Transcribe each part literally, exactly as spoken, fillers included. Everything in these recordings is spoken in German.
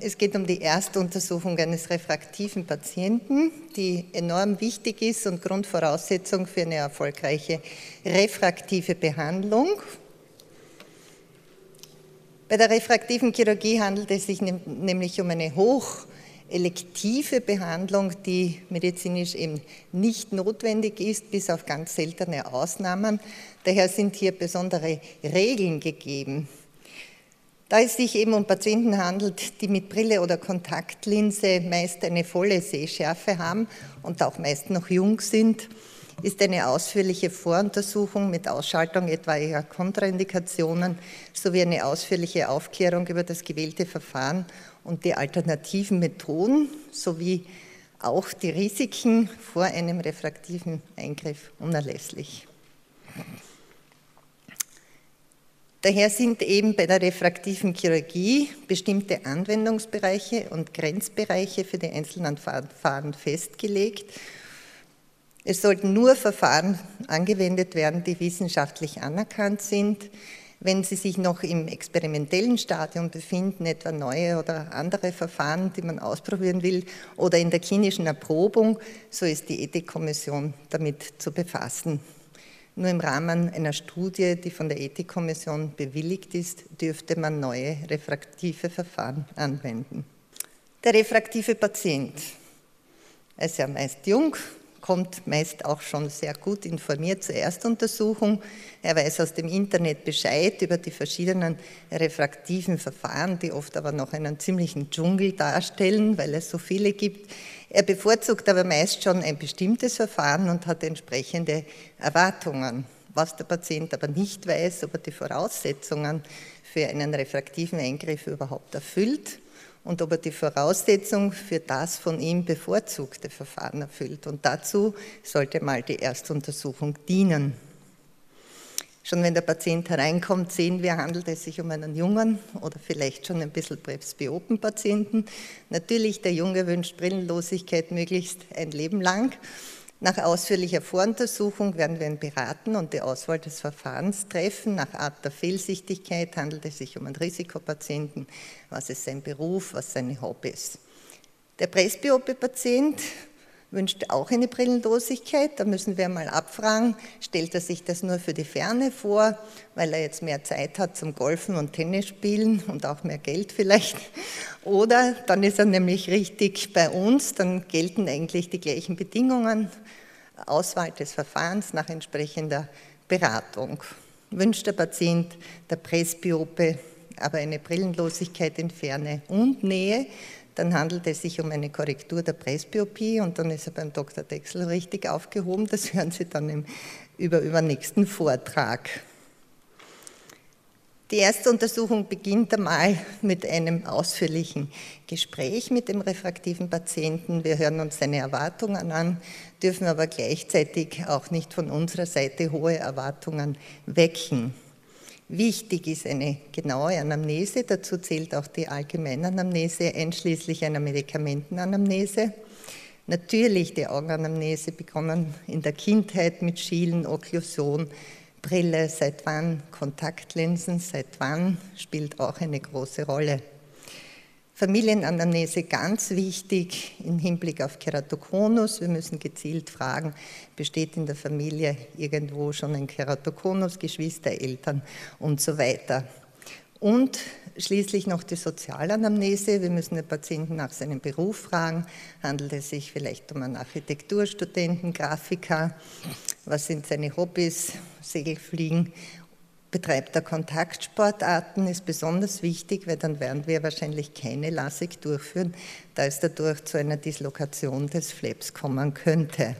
Es geht um die Erstuntersuchung eines refraktiven Patienten, die enorm wichtig ist und Grundvoraussetzung für eine erfolgreiche refraktive Behandlung. Bei der refraktiven Chirurgie handelt es sich nämlich um eine hochelektive Behandlung, die medizinisch eben nicht notwendig ist, bis auf ganz seltene Ausnahmen. Daher sind hier besondere Regeln gegeben. Da es sich eben um Patienten handelt, die mit Brille oder Kontaktlinse meist eine volle Sehschärfe haben und auch meist noch jung sind, ist eine ausführliche Voruntersuchung mit Ausschaltung etwaiger Kontraindikationen sowie eine ausführliche Aufklärung über das gewählte Verfahren und die alternativen Methoden sowie auch die Risiken vor einem refraktiven Eingriff unerlässlich. Daher sind eben bei der refraktiven Chirurgie bestimmte Anwendungsbereiche und Grenzbereiche für die einzelnen Verfahren festgelegt. Es sollten nur Verfahren angewendet werden, die wissenschaftlich anerkannt sind. Wenn sie sich noch im experimentellen Stadium befinden, etwa neue oder andere Verfahren, die man ausprobieren will, oder in der klinischen Erprobung, so ist die Ethikkommission damit zu befassen. Nur im Rahmen einer Studie, die von der Ethikkommission bewilligt ist, dürfte man neue refraktive Verfahren anwenden. Der refraktive Patient, er ist ja meist jung, kommt meist auch schon sehr gut informiert zur Erstuntersuchung. Er weiß aus dem Internet Bescheid über die verschiedenen refraktiven Verfahren, die oft aber noch einen ziemlichen Dschungel darstellen, weil es so viele gibt. Er bevorzugt aber meist schon ein bestimmtes Verfahren und hat entsprechende Erwartungen. Was der Patient aber nicht weiß, ob er die Voraussetzungen für einen refraktiven Eingriff überhaupt erfüllt und ob er die Voraussetzung für das von ihm bevorzugte Verfahren erfüllt. Und dazu sollte mal die Erstuntersuchung dienen. Schon wenn der Patient hereinkommt, sehen wir, handelt es sich um einen jungen oder vielleicht schon ein bisschen presbyopen Patienten. Natürlich, der Junge wünscht Brillenlosigkeit möglichst ein Leben lang. Nach ausführlicher Voruntersuchung werden wir ihn beraten und die Auswahl des Verfahrens treffen. Nach Art der Fehlsichtigkeit handelt es sich um einen Risikopatienten. Was ist sein Beruf, was seine Hobbys? Der presbyope Patient wünscht auch eine Brillenlosigkeit. Da müssen wir mal abfragen, stellt er sich das nur für die Ferne vor, weil er jetzt mehr Zeit hat zum Golfen und Tennis spielen und auch mehr Geld vielleicht. Oder dann ist er nämlich richtig bei uns, dann gelten eigentlich die gleichen Bedingungen, Auswahl des Verfahrens nach entsprechender Beratung. Wünscht der Patient, der presbyope, aber eine Brillenlosigkeit in Ferne und Nähe, dann handelt es sich um eine Korrektur der Presbyopie und dann ist er beim Doktor Dexel richtig aufgehoben. Das hören Sie dann im über, übernächsten Vortrag. Die erste Untersuchung beginnt einmal mit einem ausführlichen Gespräch mit dem refraktiven Patienten. Wir hören uns seine Erwartungen an, dürfen aber gleichzeitig auch nicht von unserer Seite hohe Erwartungen wecken. Wichtig ist eine genaue Anamnese, dazu zählt auch die Allgemeinanamnese, einschließlich einer Medikamentenanamnese. Natürlich die Augenanamnese, begonnen in der Kindheit mit Schielen, Okklusion, Brille, seit wann, Kontaktlinsen, seit wann, spielt auch eine große Rolle. Familienanamnese ganz wichtig im Hinblick auf Keratokonus. Wir müssen gezielt fragen, besteht in der Familie irgendwo schon ein Keratokonus, Geschwister, Eltern und so weiter. Und schließlich noch die Sozialanamnese. Wir müssen den Patienten nach seinem Beruf fragen. Handelt es sich vielleicht um einen Architekturstudenten, Grafiker? Was sind seine Hobbys? Segelfliegen? Betreibt er Kontaktsportarten, ist besonders wichtig, weil dann werden wir wahrscheinlich keine LASIK durchführen, da es dadurch zu einer Dislokation des Flaps kommen könnte.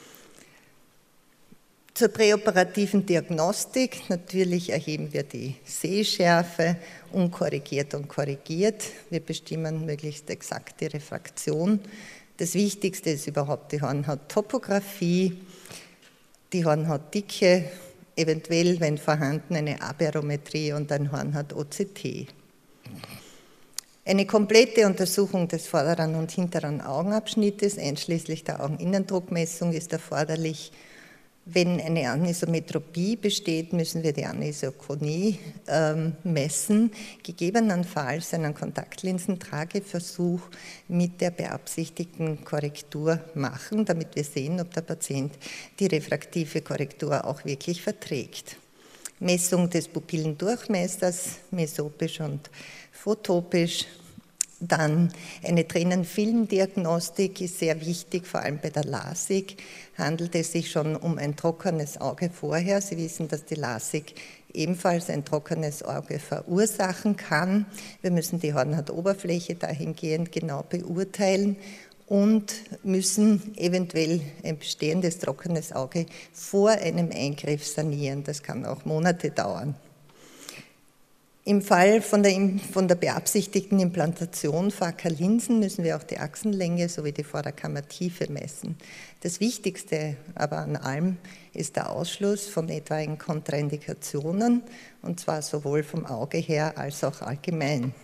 Zur präoperativen Diagnostik, natürlich erheben wir die Sehschärfe, unkorrigiert und korrigiert. Wir bestimmen möglichst exakt die Refraktion. Das Wichtigste ist überhaupt die Hornhauttopographie, die Hornhautdicke, eventuell, wenn vorhanden, eine Aberrometrie und ein Hornhaut-O C T. Eine komplette Untersuchung des vorderen und hinteren Augenabschnittes, einschließlich der Augeninnendruckmessung, ist erforderlich. Wenn eine Anisometropie besteht, müssen wir die Anisokonie ähm, messen, gegebenenfalls einen Kontaktlinsentrageversuch mit der beabsichtigten Korrektur machen, damit wir sehen, ob der Patient die refraktive Korrektur auch wirklich verträgt. Messung des Pupillendurchmessers, mesopisch und photopisch. Dann eine Tränenfilmdiagnostik ist sehr wichtig, vor allem bei der LASIK. Handelt es sich schon um ein trockenes Auge vorher. Sie wissen, dass die LASIK ebenfalls ein trockenes Auge verursachen kann. Wir müssen die Hornhautoberfläche dahingehend genau beurteilen und müssen eventuell ein bestehendes trockenes Auge vor einem Eingriff sanieren. Das kann auch Monate dauern. Im Fall von der, von der beabsichtigten Implantation phaker Linsen müssen wir auch die Achsenlänge sowie die Vorderkammertiefe messen. Das Wichtigste aber an allem ist der Ausschluss von etwaigen Kontraindikationen, und zwar sowohl vom Auge her als auch allgemein.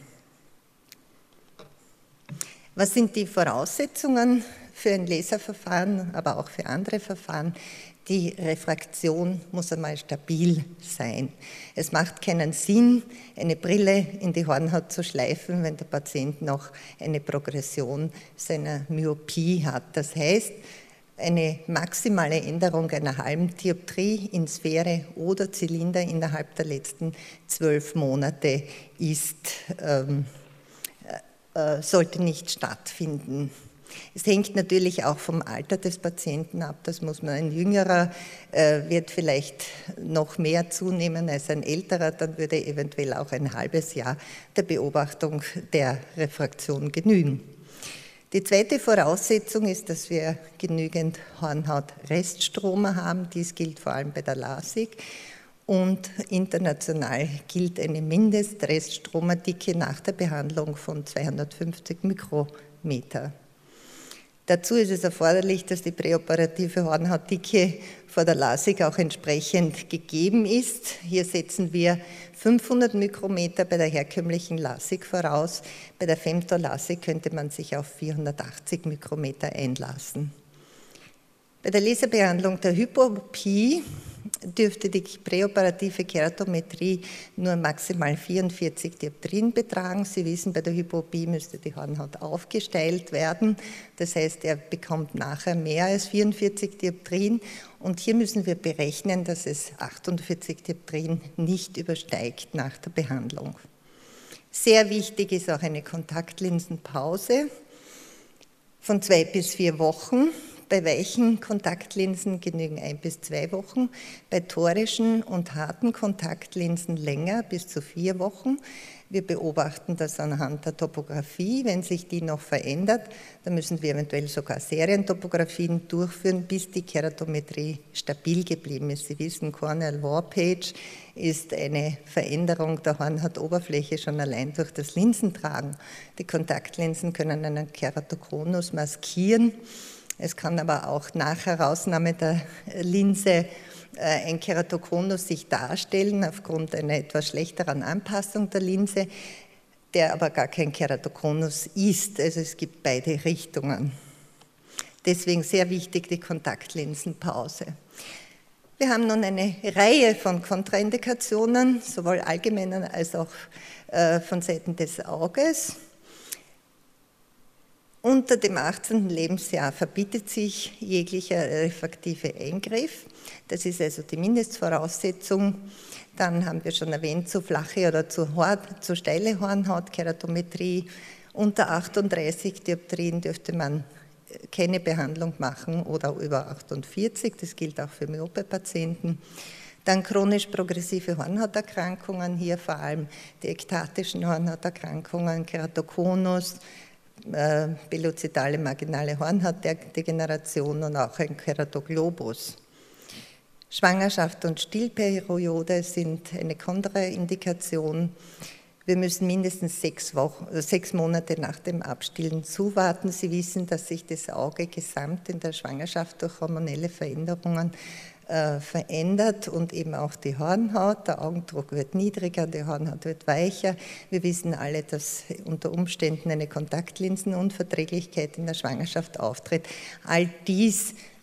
Was sind die Voraussetzungen für ein Laserverfahren, aber auch für andere Verfahren? Die Refraktion muss einmal stabil sein. Es macht keinen Sinn, eine Brille in die Hornhaut zu schleifen, wenn der Patient noch eine Progression seiner Myopie hat. Das heißt, eine maximale Änderung einer halben Dioptrie in Sphäre oder Zylinder innerhalb der letzten zwölf Monate ist, ähm, äh, sollte nicht stattfinden. Es hängt natürlich auch vom Alter des Patienten ab, das muss man, ein Jüngerer äh, wird vielleicht noch mehr zunehmen als ein Älterer, dann würde eventuell auch ein halbes Jahr der Beobachtung der Refraktion genügen. Die zweite Voraussetzung ist, dass wir genügend Hornhautreststroma haben, dies gilt vor allem bei der LASIK. Und international gilt eine Mindestreststromerdicke nach der Behandlung von zweihundertfünfzig Mikrometer. Dazu ist es erforderlich, dass die präoperative Hornhautdicke vor der LASIK auch entsprechend gegeben ist. Hier setzen wir fünfhundert Mikrometer bei der herkömmlichen LASIK voraus. Bei der Femto-LASIK könnte man sich auf vierhundertachtzig Mikrometer einlassen. Bei der Laserbehandlung der Hypopie dürfte die präoperative Keratometrie nur maximal vierundvierzig Dioptrien betragen. Sie wissen, bei der Hypopie müsste die Hornhaut aufgestellt werden. Das heißt, er bekommt nachher mehr als vierundvierzig Dioptrien. Und hier müssen wir berechnen, dass es achtundvierzig Dioptrien nicht übersteigt nach der Behandlung. Sehr wichtig ist auch eine Kontaktlinsenpause von zwei bis vier Wochen. Bei weichen Kontaktlinsen genügen ein bis zwei Wochen, bei torischen und harten Kontaktlinsen länger, bis zu vier Wochen. Wir beobachten das anhand der Topographie. Wenn sich die noch verändert, dann müssen wir eventuell sogar Serientopographien durchführen, bis die Keratometrie stabil geblieben ist. Sie wissen, Cornell Warpage ist eine Veränderung der Hornhautoberfläche schon allein durch das Linsentragen. Die Kontaktlinsen können einen Keratokonus maskieren. Es kann aber auch nach Herausnahme der Linse ein Keratokonus sich darstellen, aufgrund einer etwas schlechteren Anpassung der Linse, der aber gar kein Keratokonus ist. Also es gibt beide Richtungen. Deswegen sehr wichtig die Kontaktlinsenpause. Wir haben nun eine Reihe von Kontraindikationen, sowohl allgemeiner als auch von Seiten des Auges. Unter dem achtzehnten Lebensjahr verbietet sich jeglicher refraktive Eingriff. Das ist also die Mindestvoraussetzung. Dann haben wir schon erwähnt, zu flache oder zu, zu steile Hornhaut, Keratometrie. Unter achtunddreißig Dioptrien dürfte man keine Behandlung machen oder über achtundvierzig. Das gilt auch für myope Patienten. Dann chronisch progressive Hornhauterkrankungen, hier vor allem die ektatischen Hornhauterkrankungen, Keratokonus, pelozidale marginale Hornhautdegeneration und auch ein Keratoglobus. Schwangerschaft und Stillperiode sind eine Kontraindikation. Wir müssen mindestens sechs, Wochen, sechs Monate nach dem Abstillen zuwarten. Sie wissen, dass sich das Auge gesamt in der Schwangerschaft durch hormonelle Veränderungen äh, verändert und eben auch die Hornhaut. Der Augendruck wird niedriger, die Hornhaut wird weicher. Wir wissen alle, dass unter Umständen eine Kontaktlinsenunverträglichkeit in der Schwangerschaft auftritt. All dies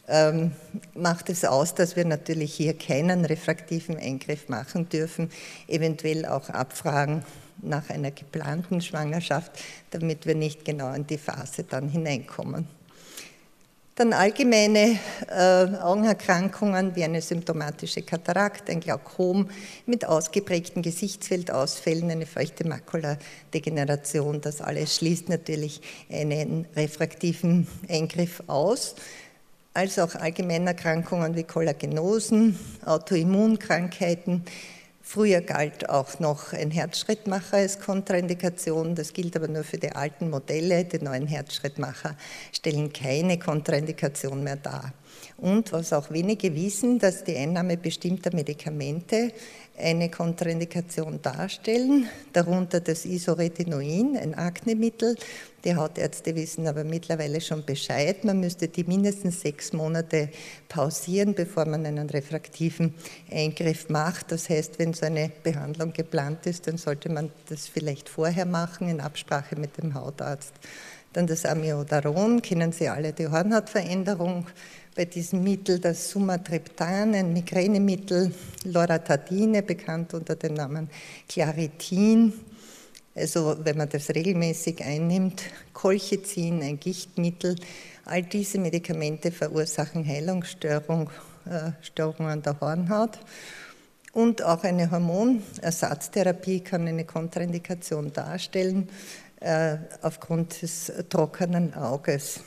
ähm, macht es aus, dass wir natürlich hier keinen refraktiven Eingriff machen dürfen, eventuell auch abfragen nach einer geplanten Schwangerschaft, damit wir nicht genau in die Phase dann hineinkommen. Dann allgemeine äh, Augenerkrankungen wie eine symptomatische Katarakt, ein Glaukom mit ausgeprägten Gesichtsfeldausfällen, eine feuchte Makuladegeneration, das alles schließt natürlich einen refraktiven Eingriff aus, als auch allgemeine Erkrankungen wie Kollagenosen, Autoimmunkrankheiten. Früher galt auch noch ein Herzschrittmacher als Kontraindikation, das gilt aber nur für die alten Modelle. Die neuen Herzschrittmacher stellen keine Kontraindikation mehr dar. Und was auch wenige wissen, dass die Einnahme bestimmter Medikamente eine Kontraindikation darstellen, darunter das Isoretinoin, ein Aknemittel. Die Hautärzte wissen aber mittlerweile schon Bescheid. Man müsste die mindestens sechs Monate pausieren, bevor man einen refraktiven Eingriff macht. Das heißt, wenn so eine Behandlung geplant ist, dann sollte man das vielleicht vorher machen, in Absprache mit dem Hautarzt. Dann das Amiodaron, kennen Sie alle, die Hornhautveränderung. Bei diesem Mittel das Sumatriptan, ein Migränemittel, Loratadine, bekannt unter dem Namen Claritin, also wenn man das regelmäßig einnimmt, Colchicin, ein Gichtmittel, all diese Medikamente verursachen Heilungsstörungen äh, Störungen der Hornhaut. Und auch eine Hormonersatztherapie kann eine Kontraindikation darstellen, äh, aufgrund des trockenen Auges.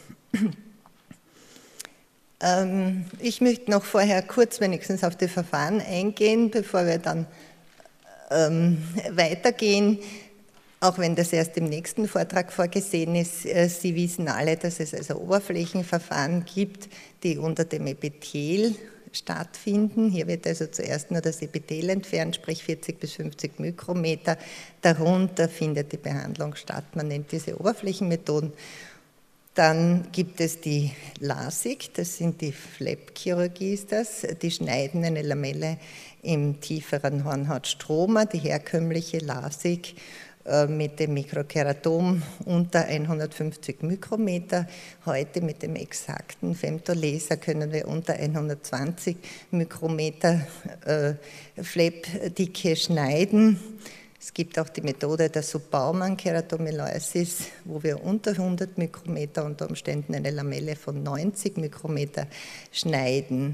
Ich möchte noch vorher kurz wenigstens auf die Verfahren eingehen, bevor wir dann ähm, weitergehen, auch wenn das erst im nächsten Vortrag vorgesehen ist. Sie wissen alle, dass es also Oberflächenverfahren gibt, die unter dem Epithel stattfinden. Hier wird also zuerst nur das Epithel entfernt, sprich vierzig bis fünfzig Mikrometer. Darunter findet die Behandlung statt. Man nennt diese Oberflächenmethoden. Dann gibt es die LASIK, das sind die Flap-Chirurgie, ist das. Die schneiden eine Lamelle im tieferen Hornhautstroma, die herkömmliche LASIK äh, mit dem Mikrokeratom unter hundertfünfzig Mikrometer. Heute mit dem exakten Femtolaser können wir unter hundertzwanzig Mikrometer äh, Flap-Dicke schneiden. Es gibt auch die Methode der Subbaumann-Keratomylosis, wo wir unter hundert Mikrometer unter Umständen eine Lamelle von neunzig Mikrometer schneiden.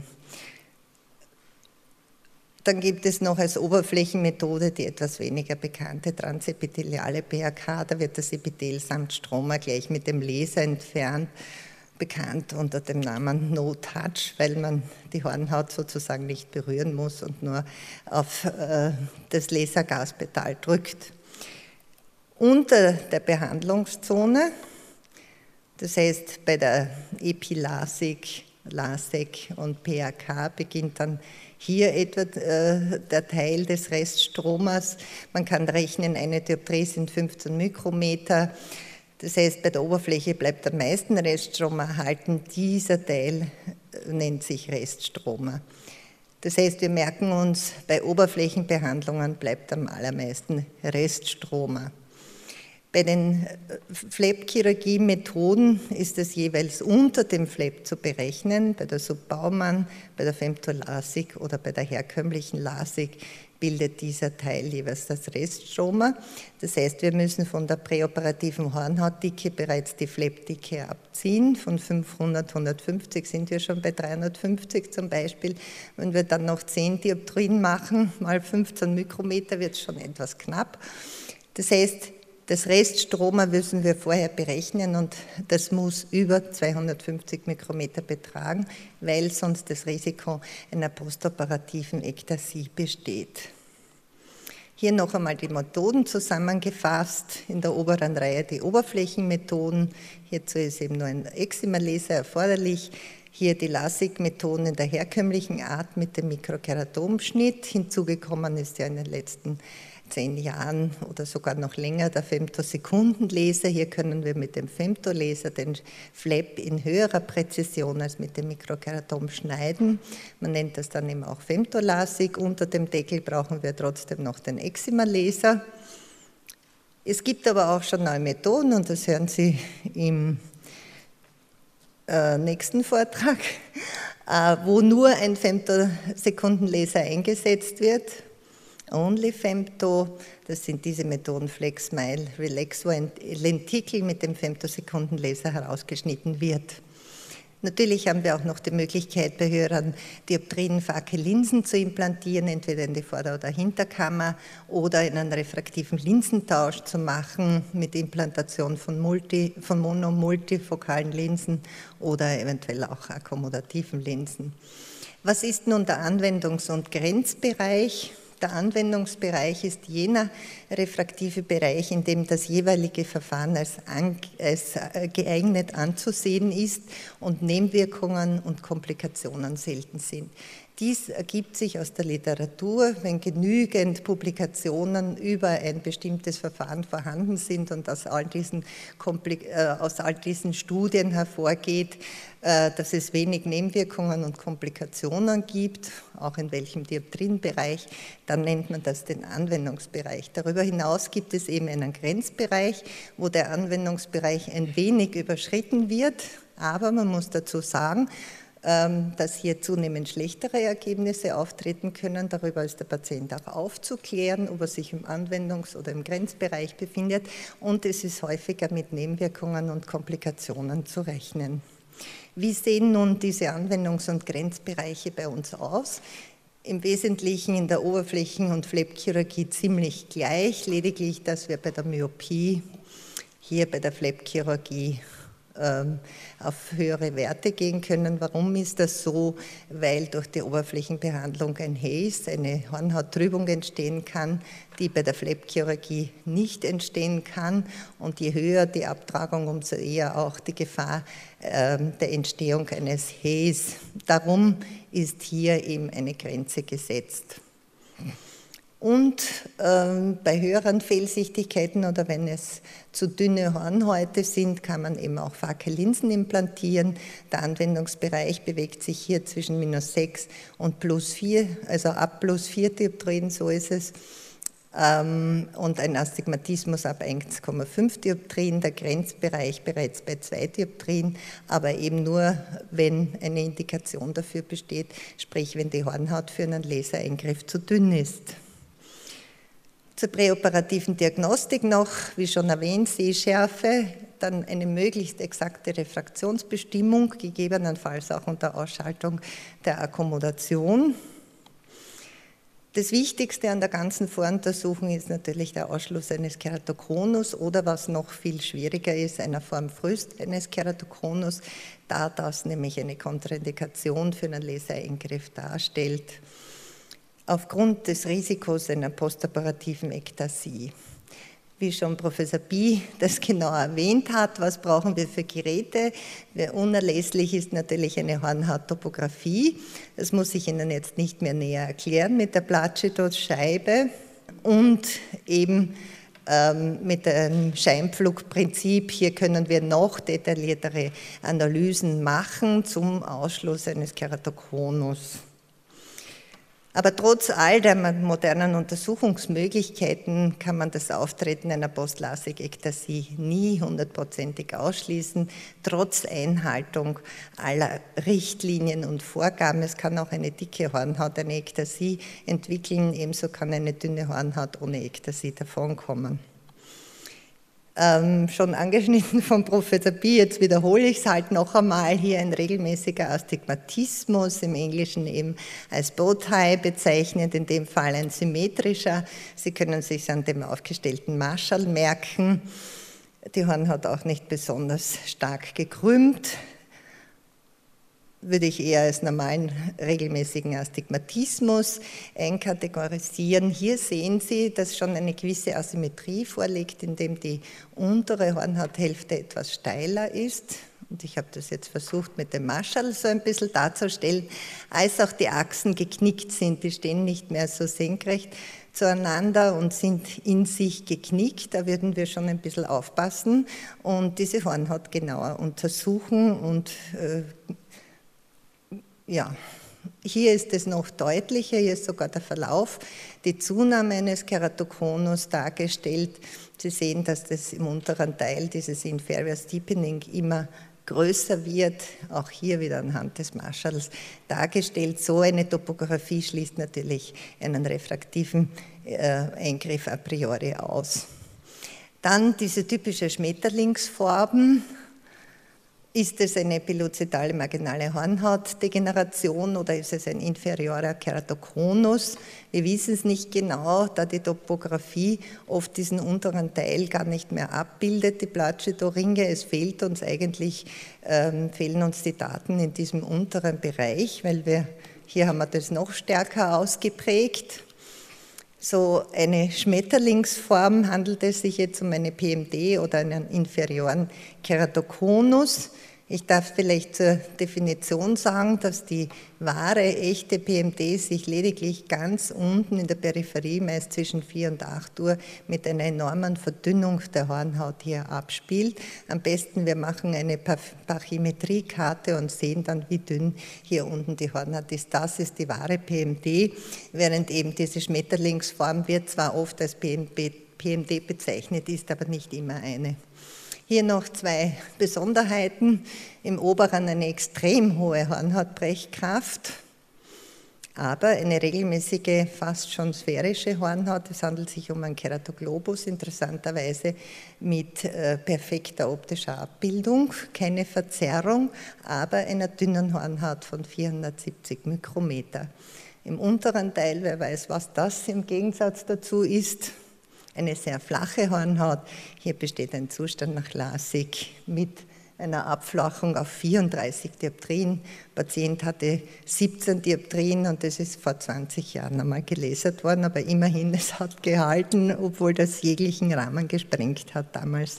Dann gibt es noch als Oberflächenmethode die etwas weniger bekannte transepitheliale P H K. Da wird das Epithel samt Stroma gleich mit dem Laser entfernt, bekannt unter dem Namen No Touch, weil man die Hornhaut sozusagen nicht berühren muss und nur auf äh, das Lasergaspedal drückt. Unter der Behandlungszone, das heißt bei der Epilasik, LASIK und P H K beginnt dann hier etwa äh, der Teil des Reststromas. Man kann rechnen, eine Dioptrie sind fünfzehn Mikrometer. Das heißt, bei der Oberfläche bleibt am meisten Reststrom erhalten. Dieser Teil nennt sich Reststroma. Das heißt, wir merken uns, bei Oberflächenbehandlungen bleibt am allermeisten Reststroma. Bei den Flap-Chirurgie-Methoden ist es jeweils unter dem Flap zu berechnen. Bei der Subbaumann, bei der Femtolasik oder bei der herkömmlichen LASIK bildet dieser Teil jeweils das Reststroma. Das heißt, wir müssen von der präoperativen Hornhautdicke bereits die Flap-Dicke abziehen. Von fünfhundert, hundertfünfzig sind wir schon bei dreihundertfünfzig zum Beispiel. Wenn wir dann noch zehn Dioptrien machen, mal fünfzehn Mikrometer, wird es schon etwas knapp. Das heißt, das Reststroma müssen wir vorher berechnen und das muss über zweihundertfünfzig Mikrometer betragen, weil sonst das Risiko einer postoperativen Ektasie besteht. Hier noch einmal die Methoden zusammengefasst. In der oberen Reihe die Oberflächenmethoden. Hierzu ist eben nur ein Excimer-Laser erforderlich. Hier die LASIK-Methoden in der herkömmlichen Art mit dem Mikrokeratomschnitt. Hinzugekommen ist ja in den letzten zehn Jahren oder sogar noch länger der Femtosekundenlaser. Hier können wir mit dem Femtolaser den Flap in höherer Präzision als mit dem Mikrokeratom schneiden. Man nennt das dann eben auch Femtolasik. Unter dem Deckel brauchen wir trotzdem noch den Excimer-Laser. Es gibt aber auch schon neue Methoden und das hören Sie im äh, nächsten Vortrag, äh, wo nur ein Femtosekundenlaser eingesetzt wird. Only Femto, das sind diese Methoden Flex, Smile, Relax, wo ein Lentikel mit dem Femtosekundenlaser herausgeschnitten wird. Natürlich haben wir auch noch die Möglichkeit, bei höheren Dioptrien starke Linsen zu implantieren, entweder in die Vorder- oder Hinterkammer oder in einen refraktiven Linsentausch zu machen mit Implantation von, Multi, von mono- und multifokalen Linsen oder eventuell auch akkommodativen Linsen. Was ist nun der Anwendungs- und Grenzbereich? Der Anwendungsbereich ist jener refraktive Bereich, in dem das jeweilige Verfahren als, an, als geeignet anzusehen ist und Nebenwirkungen und Komplikationen selten sind. Dies ergibt sich aus der Literatur, wenn genügend Publikationen über ein bestimmtes Verfahren vorhanden sind und aus all diesen, aus all diesen Studien hervorgeht, dass es wenig Nebenwirkungen und Komplikationen gibt, auch in welchem Dioptrienbereich, dann nennt man das den Anwendungsbereich. Darüber hinaus gibt es eben einen Grenzbereich, wo der Anwendungsbereich ein wenig überschritten wird, aber man muss dazu sagen, dass hier zunehmend schlechtere Ergebnisse auftreten können. Darüber ist der Patient auch aufzuklären, ob er sich im Anwendungs- oder im Grenzbereich befindet. Und es ist häufiger mit Nebenwirkungen und Komplikationen zu rechnen. Wie sehen nun diese Anwendungs- und Grenzbereiche bei uns aus? Im Wesentlichen in der Oberflächen- und Flap-Chirurgie ziemlich gleich, lediglich, dass wir bei der Myopie, hier bei der Flap-Chirurgie, auf höhere Werte gehen können. Warum ist das so? Weil durch die Oberflächenbehandlung ein Haze, eine Hornhauttrübung entstehen kann, die bei der Flap-Chirurgie nicht entstehen kann. Und je höher die Abtragung, umso eher auch die Gefahr äh, der Entstehung eines Haze. Darum ist hier eben eine Grenze gesetzt. Und ähm, bei höheren Fehlsichtigkeiten oder wenn es zu dünne Hornhäute sind, kann man eben auch starke Linsen implantieren. Der Anwendungsbereich bewegt sich hier zwischen minus sechs und plus vier, also ab plus vier Dioptrien, so ist es. Ähm, und ein Astigmatismus ab eins Komma fünf Dioptrien, der Grenzbereich bereits bei zwei Dioptrien, aber eben nur, wenn eine Indikation dafür besteht, sprich wenn die Hornhaut für einen Lasereingriff zu dünn ist. Zur präoperativen Diagnostik noch, wie schon erwähnt, Sehschärfe, dann eine möglichst exakte Refraktionsbestimmung, gegebenenfalls auch unter Ausschaltung der Akkommodation. Das Wichtigste an der ganzen Voruntersuchung ist natürlich der Ausschluss eines Keratokonus oder was noch viel schwieriger ist, einer Form frühest eines Keratokonus, da das nämlich eine Kontraindikation für einen Lasereingriff darstellt, aufgrund des Risikos einer postoperativen Ektasie. Wie schon Professor Bie das genau erwähnt hat, was brauchen wir für Geräte? Unerlässlich ist natürlich eine Hornhauttopographie. Das muss ich Ihnen jetzt nicht mehr näher erklären mit der Placidos-Scheibe und eben ähm, mit dem Scheimpflugprinzip. Hier können wir noch detailliertere Analysen machen zum Ausschluss eines Keratokonus. Aber trotz all der modernen Untersuchungsmöglichkeiten kann man das Auftreten einer Post-LASIK-Ektasie nie hundertprozentig ausschließen, trotz Einhaltung aller Richtlinien und Vorgaben. Es kann auch eine dicke Hornhaut eine Ektasie entwickeln, ebenso kann eine dünne Hornhaut ohne Ektasie davonkommen. Ähm, schon angeschnitten von Professor Bie, jetzt wiederhole ich es halt noch einmal, hier ein regelmäßiger Astigmatismus, im Englischen eben als Bowtie bezeichnet, in dem Fall ein symmetrischer. Sie können sich an dem aufgestellten Marschall merken. Die Hornhaut auch nicht besonders stark gekrümmt, würde ich eher als normalen regelmäßigen Astigmatismus einkategorisieren. Hier sehen Sie, dass schon eine gewisse Asymmetrie vorliegt, indem die untere Hornhauthälfte etwas steiler ist. Und ich habe das jetzt versucht mit dem Marschall so ein bisschen darzustellen, als auch die Achsen geknickt sind. Die stehen nicht mehr so senkrecht zueinander und sind in sich geknickt. Da würden wir schon ein bisschen aufpassen und diese Hornhaut genauer untersuchen und äh, ja, hier ist es noch deutlicher, hier ist sogar der Verlauf, die Zunahme eines Keratokonus dargestellt. Sie sehen, dass das im unteren Teil, dieses Inferior Steepening, immer größer wird, auch hier wieder anhand des Marshalls dargestellt. So eine Topographie schließt natürlich einen refraktiven äh, Eingriff a priori aus. Dann diese typische Schmetterlingsform. Ist es eine pilozidale marginale Hornhautdegeneration oder ist es ein inferiorer Keratokonus? Wir wissen es nicht genau, da die Topographie oft diesen unteren Teil gar nicht mehr abbildet, die Placido-Ringe. Es fehlt uns eigentlich, ähm, fehlen uns die Daten in diesem unteren Bereich, weil wir, hier haben wir das noch stärker ausgeprägt. So eine Schmetterlingsform, handelt es sich jetzt um eine P M D oder einen inferioren Keratokonus. Ich darf vielleicht zur Definition sagen, dass die wahre, echte P M D sich lediglich ganz unten in der Peripherie, meist zwischen vier und acht Uhr, mit einer enormen Verdünnung der Hornhaut hier abspielt. Am besten, wir machen eine Pachymetriekarte und sehen dann, wie dünn hier unten die Hornhaut ist. Das ist die wahre P M D, während eben diese Schmetterlingsform wird zwar oft als P M D bezeichnet, ist aber nicht immer eine. Hier noch zwei Besonderheiten. Im oberen eine extrem hohe Hornhautbrechkraft, aber eine regelmäßige, fast schon sphärische Hornhaut. Es handelt sich um einen Keratoglobus, interessanterweise mit äh, perfekter optischer Abbildung, keine Verzerrung, aber einer dünnen Hornhaut von vierhundertsiebzig Mikrometer. Im unteren Teil, wer weiß, was das im Gegensatz dazu ist, eine sehr flache Hornhaut. Hier besteht ein Zustand nach LASIK mit einer Abflachung auf vierunddreißig Dioptrien. Der Patient hatte siebzehn Dioptrien und das ist vor zwanzig Jahren einmal gelasert worden, aber immerhin, es hat gehalten, obwohl das jeglichen Rahmen gesprengt hat damals.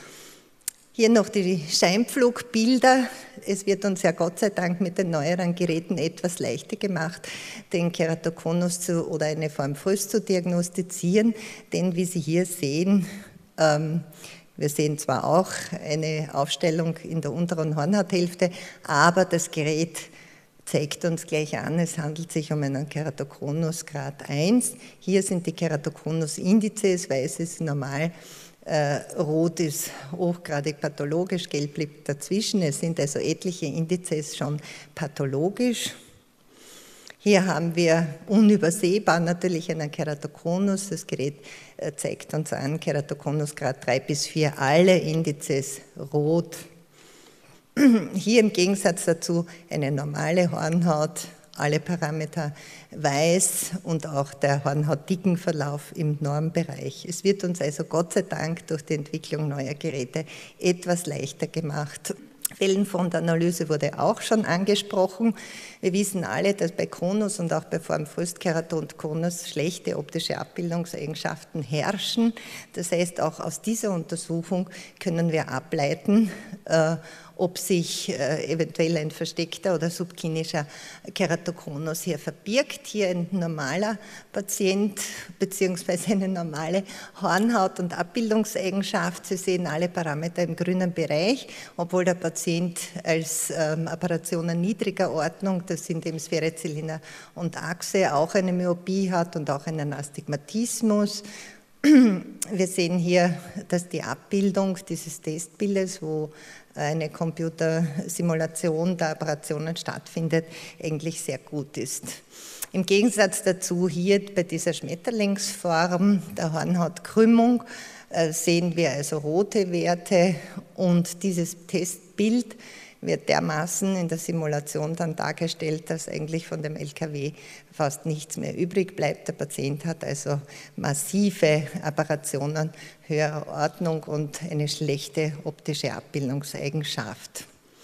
Hier noch die Scheinpflugbilder. Es wird uns ja Gott sei Dank mit den neueren Geräten etwas leichter gemacht, den Keratokonus zu, oder eine Form früh zu diagnostizieren, denn wie Sie hier sehen, ähm, wir sehen zwar auch eine Aufstellung in der unteren Hornhauthälfte, aber das Gerät zeigt uns gleich an, es handelt sich um einen Keratokonus Grad eins. Hier sind die Keratokonus-Indizes, weiß ist normal, Äh, rot ist hochgradig pathologisch, gelb liegt dazwischen. Es sind also etliche Indizes schon pathologisch. Hier haben wir unübersehbar natürlich einen Keratokonus. Das Gerät äh, zeigt uns an, Keratokonus Grad drei bis vier, alle Indizes rot. Hier im Gegensatz dazu eine normale Hornhaut, alle Parameter weiß und auch der Hornhautdickenverlauf im Normbereich. Es wird uns also Gott sei Dank durch die Entwicklung neuer Geräte etwas leichter gemacht. Wellenfrontanalyse wurde auch schon angesprochen. Wir wissen alle, dass bei Konus und auch bei Formfrüstkeraton und Konus schlechte optische Abbildungseigenschaften herrschen. Das heißt, auch aus dieser Untersuchung können wir ableiten, äh, ob sich äh, eventuell ein versteckter oder subklinischer Keratokonus hier verbirgt. Hier ein normaler Patient beziehungsweise eine normale Hornhaut- und Abbildungseigenschaft. Sie sehen alle Parameter im grünen Bereich, obwohl der Patient als ähm, Apparationen niedriger Ordnung, das sind eben Sphäre, Zylinder und Achse, auch eine Myopie hat und auch einen Astigmatismus. Wir sehen hier, dass die Abbildung dieses Testbildes, wo eine Computersimulation der Apparationen stattfindet, eigentlich sehr gut ist. Im Gegensatz dazu hier bei dieser Schmetterlingsform der Hornhautkrümmung sehen wir also rote Werte und dieses Testbild wird dermaßen in der Simulation dann dargestellt, dass eigentlich von dem L K W fast nichts mehr übrig bleibt. Der Patient hat also massive Aberrationen höherer Ordnung und eine schlechte optische Abbildungseigenschaft.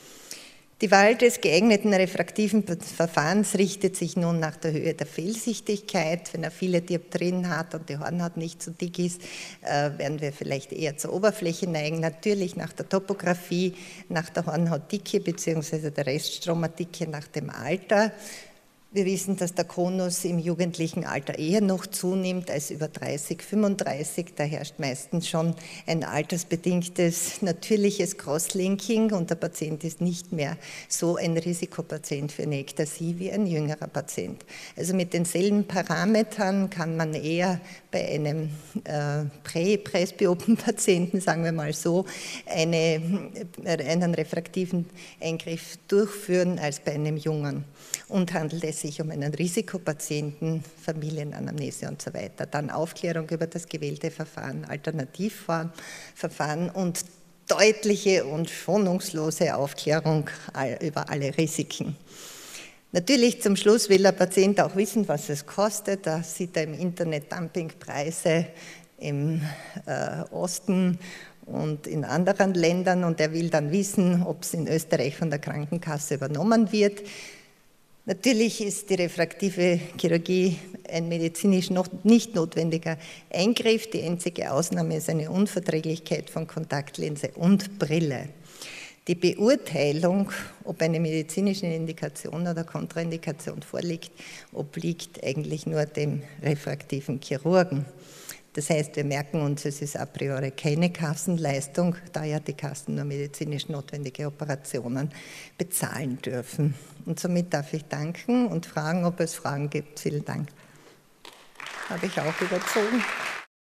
Die Wahl des geeigneten refraktiven Verfahrens richtet sich nun nach der Höhe der Fehlsichtigkeit. Wenn er viele Dioptrien hat und die Hornhaut nicht so dick ist, werden wir vielleicht eher zur Oberfläche neigen. Natürlich nach der Topographie, nach der Hornhautdicke bzw. der Reststromadicke nach dem Alter. Wir wissen, dass der Konus im jugendlichen Alter eher noch zunimmt als über dreißig, fünfunddreißig. Da herrscht meistens schon ein altersbedingtes, natürliches Crosslinking und der Patient ist nicht mehr so ein Risikopatient für eine Ektasie wie ein jüngerer Patient. Also mit denselben Parametern kann man eher bei einem äh, Prä-Presbyopen-Patienten, sagen wir mal so, eine, einen refraktiven Eingriff durchführen als bei einem Jungen. Und handelt es sich um einen Risikopatienten, Familienanamnese und so weiter. Dann Aufklärung über das gewählte Verfahren, Alternativverfahren und deutliche und schonungslose Aufklärung über alle Risiken. Natürlich zum Schluss will der Patient auch wissen, was es kostet. Da sieht er im Internet Dumpingpreise im äh, Osten und in anderen Ländern und er will dann wissen, ob es in Österreich von der Krankenkasse übernommen wird. Natürlich ist die refraktive Chirurgie ein medizinisch noch nicht notwendiger Eingriff. Die einzige Ausnahme ist eine Unverträglichkeit von Kontaktlinse und Brille. Die Beurteilung, ob eine medizinische Indikation oder Kontraindikation vorliegt, obliegt eigentlich nur dem refraktiven Chirurgen. Das heißt, wir merken uns, es ist a priori keine Kassenleistung, da ja die Kassen nur medizinisch notwendige Operationen bezahlen dürfen. Und somit darf ich danken und fragen, ob es Fragen gibt. Vielen Dank. Habe ich auch überzogen.